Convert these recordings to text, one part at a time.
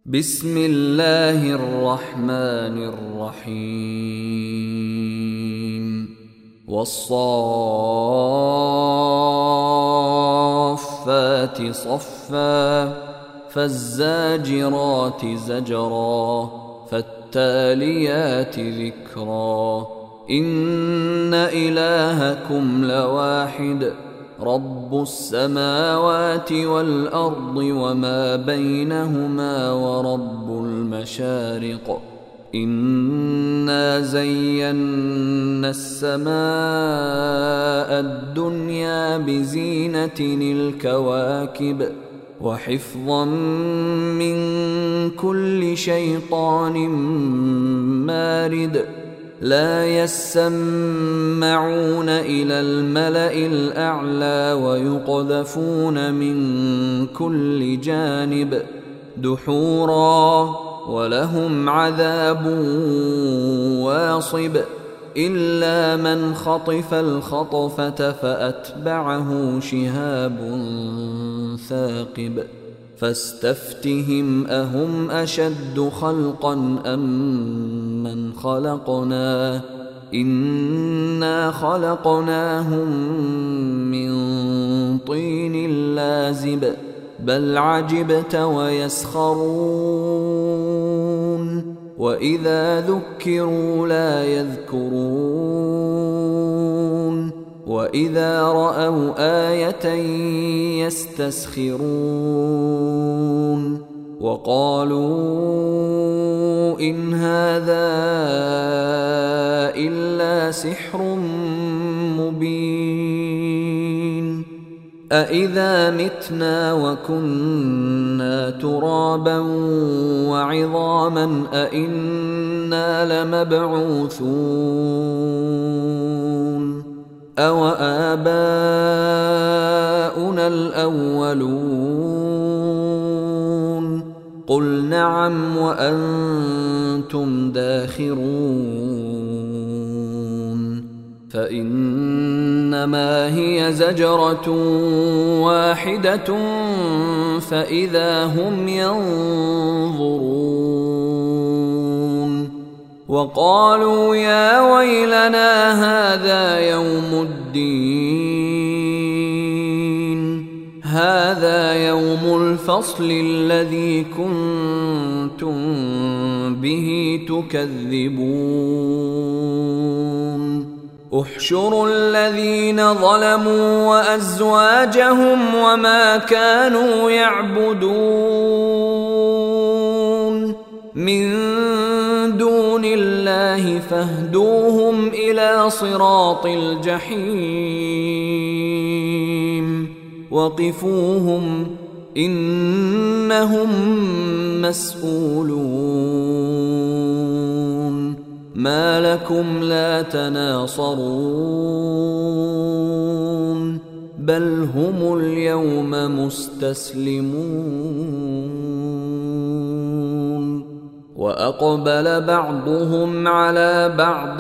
بسم الله الرحمن الرحيم والصافات صفا فالزاجرات زجرا فالتاليات ذكرا إن إلهكم لواحد رب السماوات والأرض وما بينهما ورب المشارق إنا زينا السماء الدنيا بزينة الكواكب وحفظا من كل شيطان مارد لا يسمعون إلى الملأ الأعلى ويقذفون من كل جانب دحورا ولهم عذاب واصب إلا من خطف الخطفة فأتبعه شهاب ثاقب فاستفتهم أهم أشد خلقا أم من خلقنا إنا خلقناهم من طين لازب بل عجبت ويسخرون وإذا ذكروا لا يذكرون وإذا رأوا آية يستسخرون وقالوا إن هذا إلا سحر مبين أإذا متنا وكنا ترابا وعظاما أإنا لمبعوثون أوآباؤنا الأولون قل نعم وأنتم داخرون فإنما هي زجرة واحدة فإذا هم ينظرون وقالوا يا ويلنا هذا يوم الدين هذا يوم الفصل الذي كنتم به تكذبون احشروا الذين ظلموا وأزواجهم وما كانوا يعبدون من دون الله فاهدوهم إلى صراط الجحيم وقفوهم إنهم مسؤولون ما لكم لا تناصرون بل هم اليوم مستسلمون وأقبل بعضهم على بعض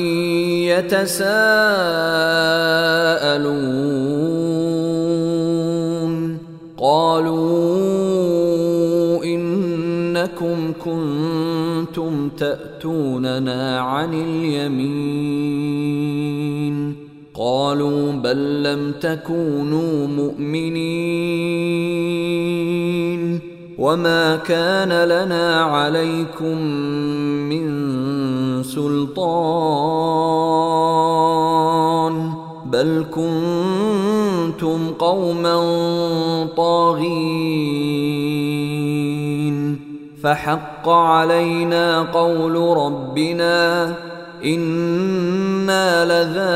يتساءلون قالوا إنكم كنتم تأتوننا عن اليمين قالوا بل لم تكونوا مؤمنين وما كان لنا عليكم من سلطان بل كنتم قوما طاغين فحق علينا قول ربنا إنا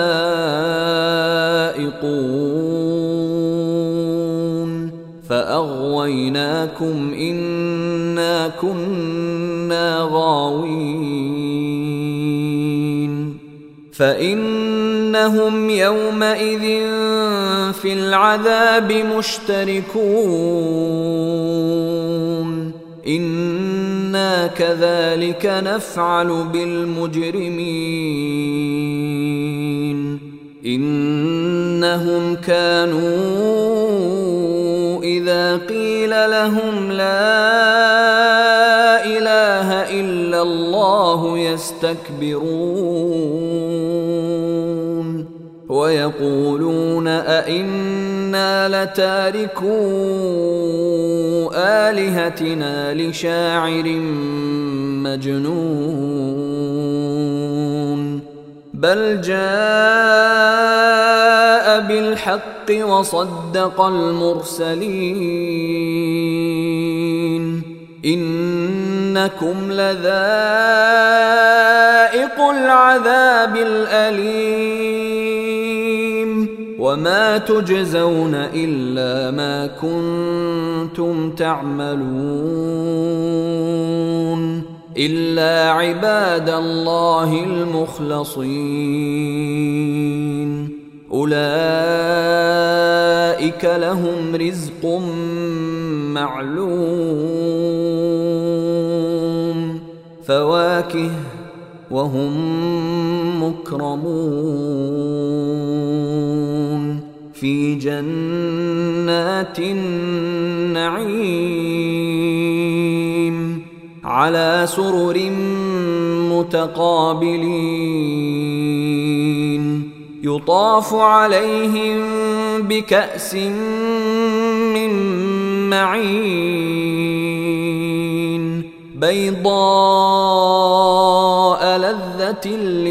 لذائقون فأغويناكم إنا كنا غاوين فإنهم يومئذ في العذاب مشتركون إنا كذلك نفعل بالمجرمين إنهم كانوا إذا قيل لهم لا إلا الله يستكبرون ويقولون أئنا لتاركو آلهتنا لشاعر مجنون بل جاء بالحق وصدق المرسلين إنكم لذائق العذاب الأليم وما تجزون إلا ما كنتم تعملون إلا عباد الله المخلصين أولئك لهم رزق معلوم فواكه وهم مكرمون في جنات النعيم على سرر متقابلين يطاف عليهم بكأس من معين بيضاء لذة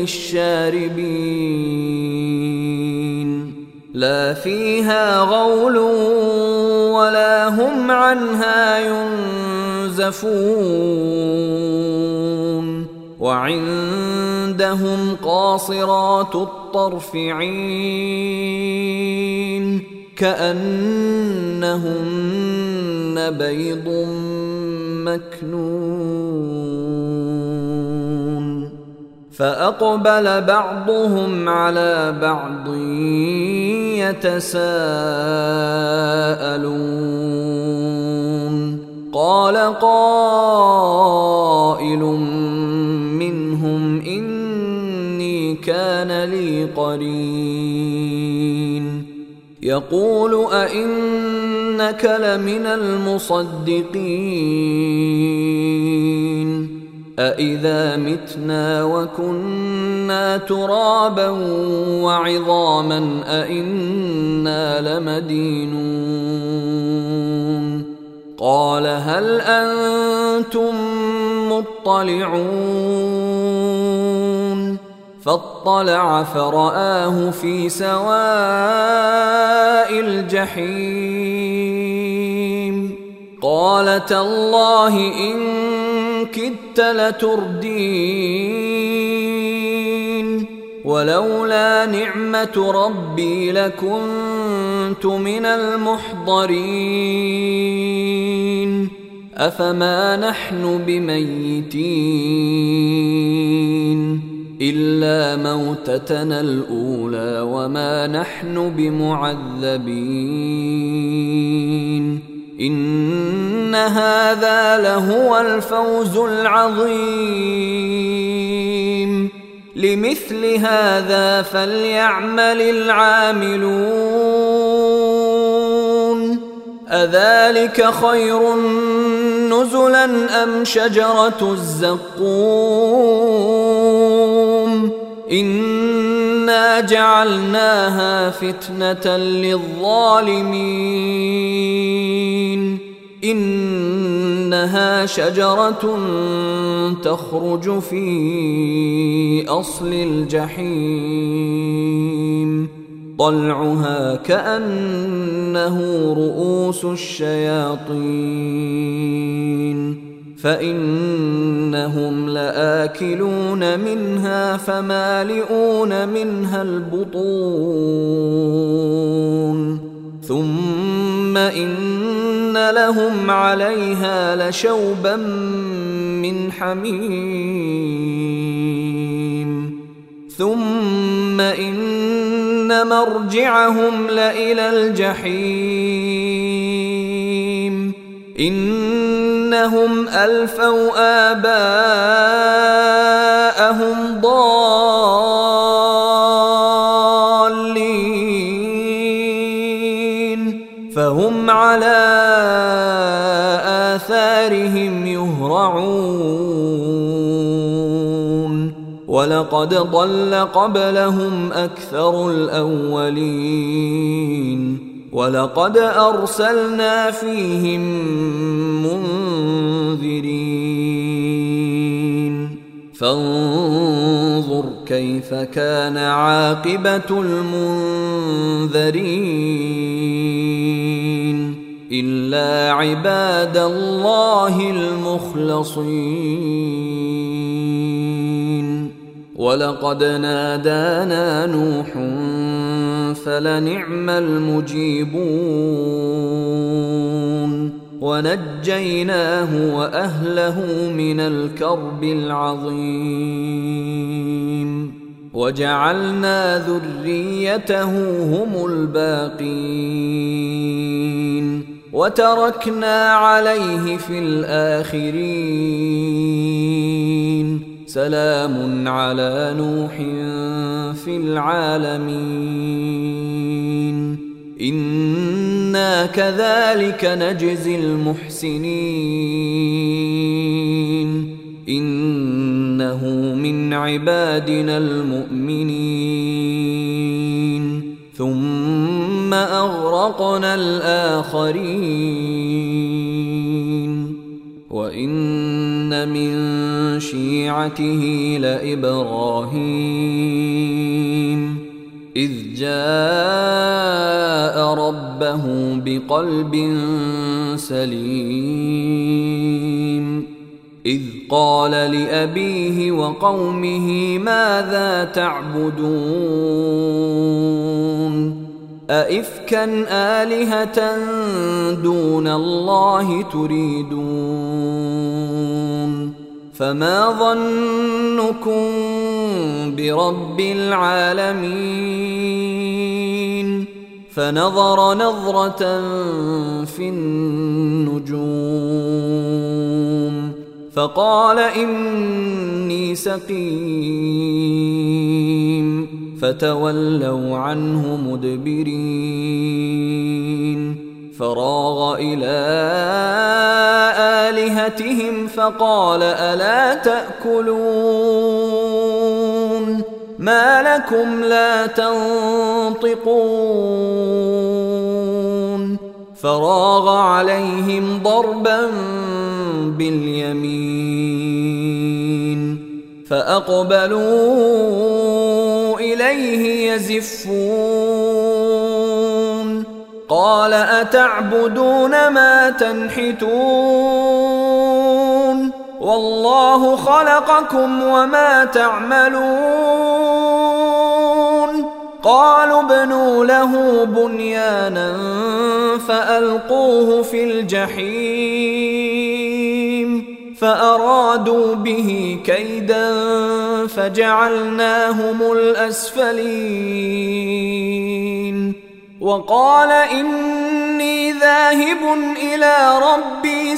للشاربين لا فيها غول ولا هم عنها ينزفون وعندهم قاصرات الطرف عين كأنهن بيض مكنون فأقبل بعضهم على بعض يتساءلون قال قائل منهم إني كان لي قرين يقول أئنك لمن المصدقين أإذا متنا وكنا ترابا وعظاما أئنا لمدينون قال هل أنتم مطلعون فاطلع فرآه في سواء الجحيم قال تالله إن كدت لتردين ولولا نعمة ربي لكنت من المحضرين أفما نحن بميتين إلا موتتنا الأولى وما نحن بمعذبين إن هذا لهو الفوز العظيم لمثل هذا فليعمل العاملون أذلك خير نزلا أم شجرة الزقوم إنا جعلناها فتنة للظالمين إنها شجرة تخرج في أصل الجحيم طلعها كأنه رؤوس الشياطين فإنهم لآكلون منها فمالئون منها البطون ثم إن لهم عليها لشوبا من حميم ثم إن مرجعهم لإلى الجحيم إنهم ألفوا آباءهم ضالين فهم على آثارهم يهرعون ولقد ضل قبلهم أكثر الأولين ولقد أرسلنا فيهم منذرين فانظر كيف كان عاقبة المنذرين إلا عباد الله المخلصين ولقد نادانا نوح فلنعم المجيبون ونجيناه وأهله من الكرب العظيم وجعلنا ذريته هم الباقين وتركنا عليه في الآخرين سلام على نوح في العالمين إنا كذلك نجزي المحسنين إنه من عبادنا المؤمنين ثم أغرقنا الآخرين وإن من شيعته لإبراهيم إذ جاء ربه بقلب سليم إذ قال لأبيه وقومه ماذا تعبدون أئفكا آلهة دون الله تريدون فما ظنكم برب العالمين فنظر نظرة في النجوم فقال إني سقيم فتولوا عنه مدبرين فراغ إلى آلهتهم فقال ألا تأكلون ما لكم لا تنطقون فراغ عليهم ضربا باليمين فأقبلوا إليه يزفون قال أتعبدون ما تنحتون والله خلقكم وما تعملون قالوا ابنوا له بنيانا فألقوه في الجحيم فأرادوا به كيدا فجعلناهم الأسفلين وقال إني ذاهب إلى ربي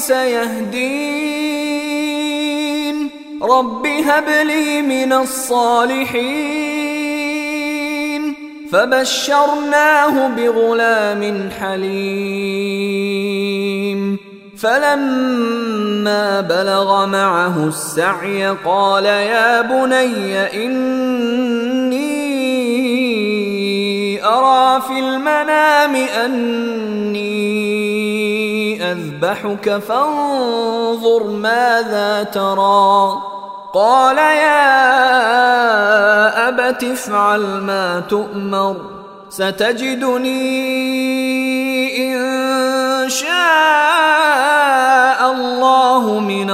سيهدين رب هب لي من الصالحين فبشرناه بغلام حليم فلما بلغ معه السعي قال يا بني إني أرى في المنام أني أذبحك فانظر ماذا ترى قال يا أبت افعل ما تؤمر ستجدني إن شاء الله من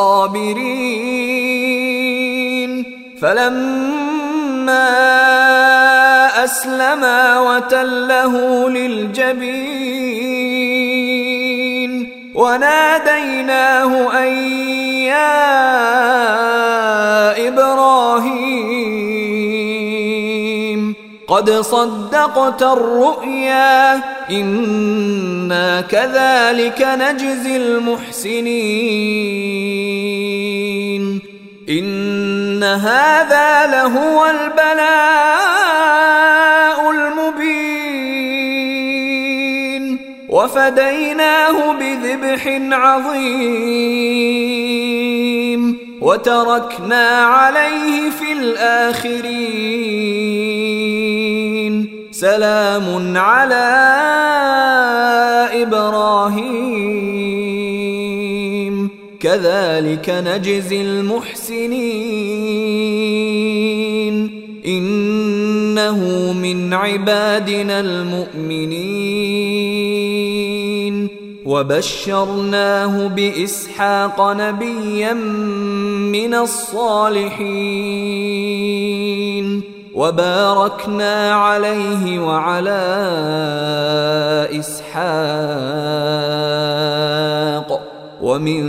الصابرين فلما أسلما وتله للجبين وناديناه أن يا إبراهيم قد صدقت الرؤيا إنا كذلك نجزي المحسنين إن هذا لهو البلاء المبين وفديناه بذبح عظيم وتركنا عليه في الآخرين سلام على إبراهيم كذلك نجزي المحسنين إنه من عبادنا المؤمنين وبشرناه بإسحاق نبيا من الصالحين وباركنا عليه وعلى إسحاق ومن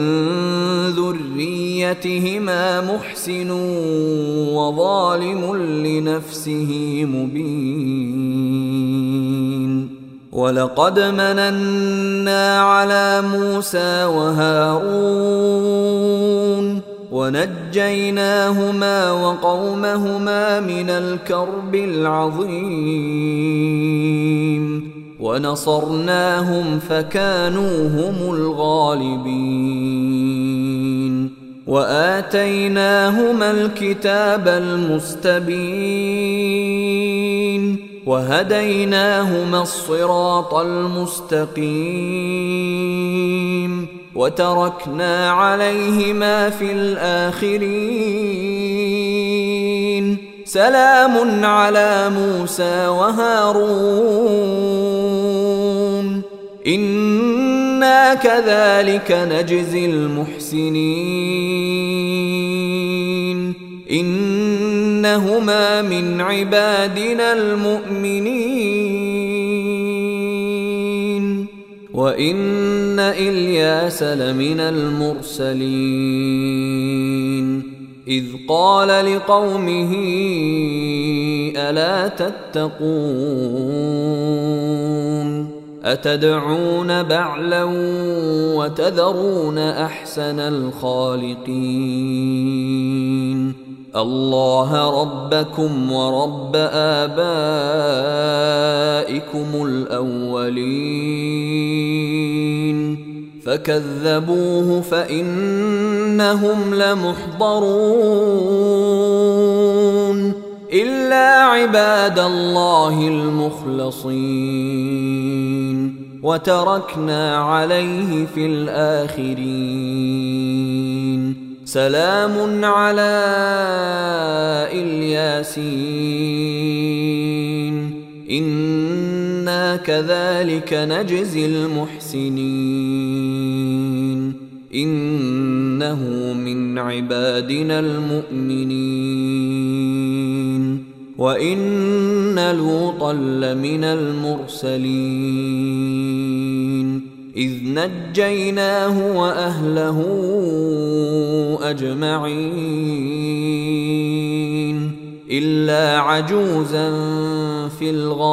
ذريتهما محسن وظالم لنفسه مبين ولقد مننا على موسى وهارون ونجيناهما وقومهما من الكرب العظيم ونصرناهم فكانوا هم الغالبين وآتيناهما الكتاب المستبين وهديناهما الصراط المستقيم وتركنا عليهما في الآخرين سلام على موسى وهارون إنا كذلك نجزي المحسنين إنهما من عبادنا المؤمنين وإن إلياس لمن المرسلين إذ قال لقومه ألا تتقون أتدعون بعلا وتذرون أحسن الخالقين الله ربكم ورب آبائكم الأولين فكذبوه فإنهم لمحضرون إلا عباد الله المخلصين وتركنا عليه في الآخرين سلام على الياسين إنا كذلك نجزي المحسنين إنه من عبادنا المؤمنين وإن لوطا لمن المرسلين إذ نجيناه وأهله أجمعين إلا عجوزا في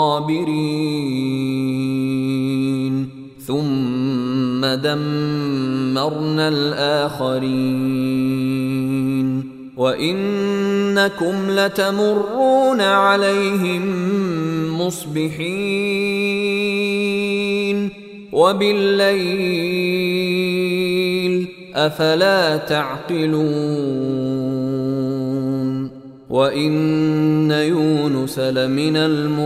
الغابرين ثم دمرنا الآخرين وإنكم لتمرون عليهم مصبحين وبالليل أفلا تعقلون وإن يونس لمن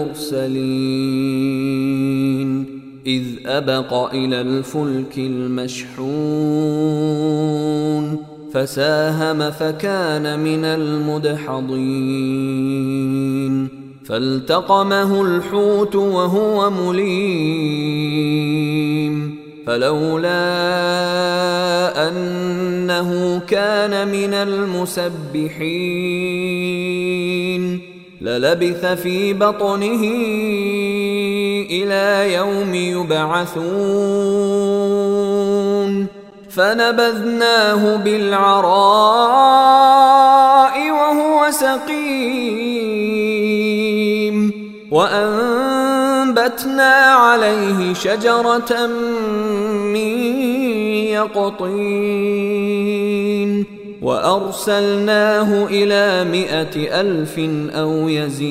المرسلين إذ أبق إلى الفلك المشحون فساهم فكان من المدحضين فالتقمه الحوت وهو مليم فلولا أنه كان من المسبحين للبث في بطنه إلى يوم يبعثون فنبذناه بالعراء وهو سقيم وأنبتنا عليه شجرة من يقطين وأرسلناه إلى 100,000 أو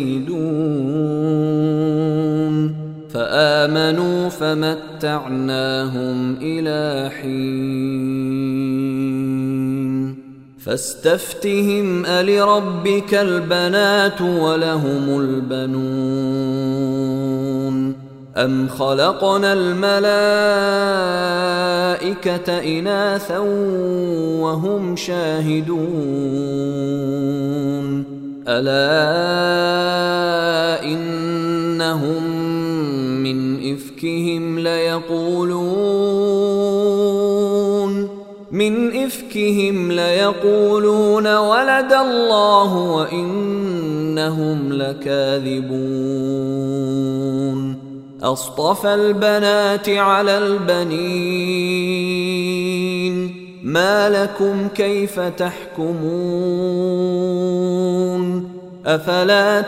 يزيدون فآمنوا فمتعناهم إلى حين فاستفتهم ألربك البنات ولهم البنون أم خلقنا الملائكة إناثا وهم شاهدون ألا إنهم من إفكهم ليقولون ولد الله وإنهم لكاذبون أصطفى البنات على البنين ما لكم كيف تحكمون أفلا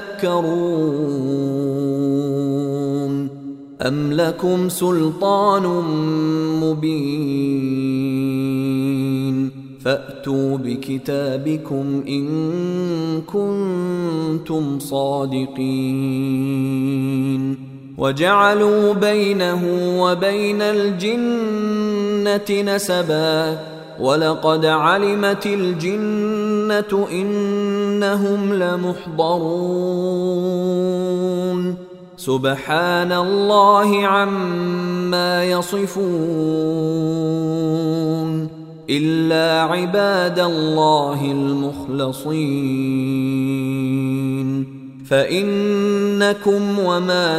تذكرون أم لكم سلطان مبين فأتوا بكتابكم إن كنتم صادقين وجعلوا بينه وبين الجنة نسبا ولقد علمت الجنة إنهم لمحضرون سبحان الله عما يصفون إلا عباد الله المخلصين فإنكم وما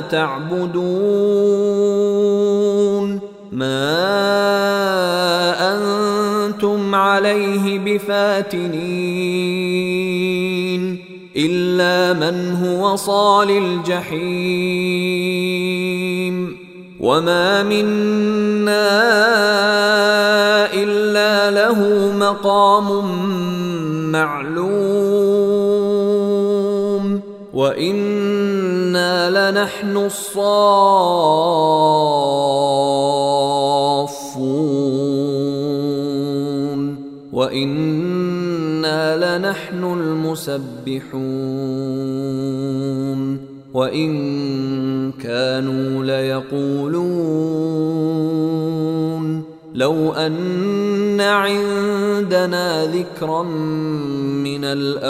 تعبدون ما أنتم عليه بفاتنين إلا من هو صال الجحيم وما منا إلا له مقام معلوم وإنا لنحن الصافون وإنا لنحن المسبحون وإن كانوا ليقولون لو أن عندنا ذكرا من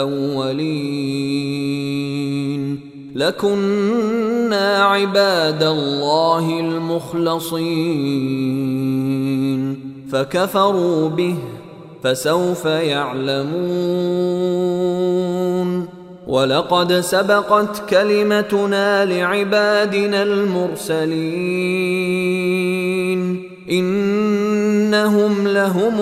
الأولين لكنا عباد الله المخلصين فكفروا به فسوف يعلمون ولقد سبقت كلمتنا لعبادنا المرسلين إنهم لهم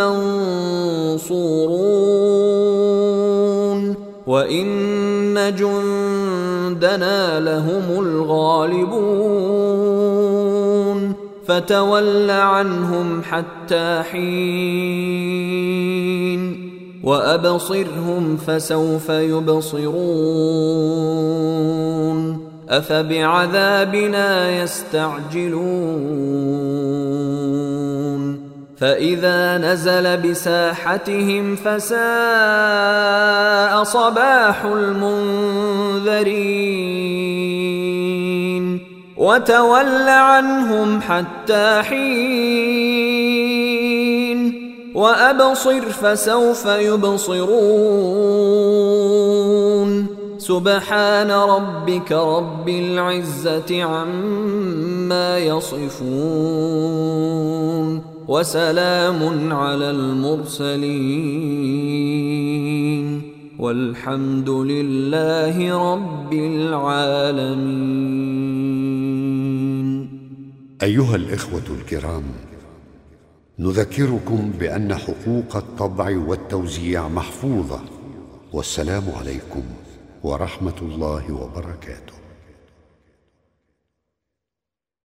المنصورون وإن جندنا لهم الغالبون فتول عنهم حتى حين وأبصرهم فسوف يبصرون أفبعذابنا يستعجلون فإذا نزل بساحتهم فساء صباح المنذرين وتول عنهم حتى حين وأبصر فسوف يبصرون سبحان ربك رب العزة عما يصفون وسلام على المرسلين والحمد لله رب العالمين. أيها الإخوة الكرام، نذكركم بأن حقوق الطبع والتوزيع محفوظة، والسلام عليكم ورحمة الله وبركاته.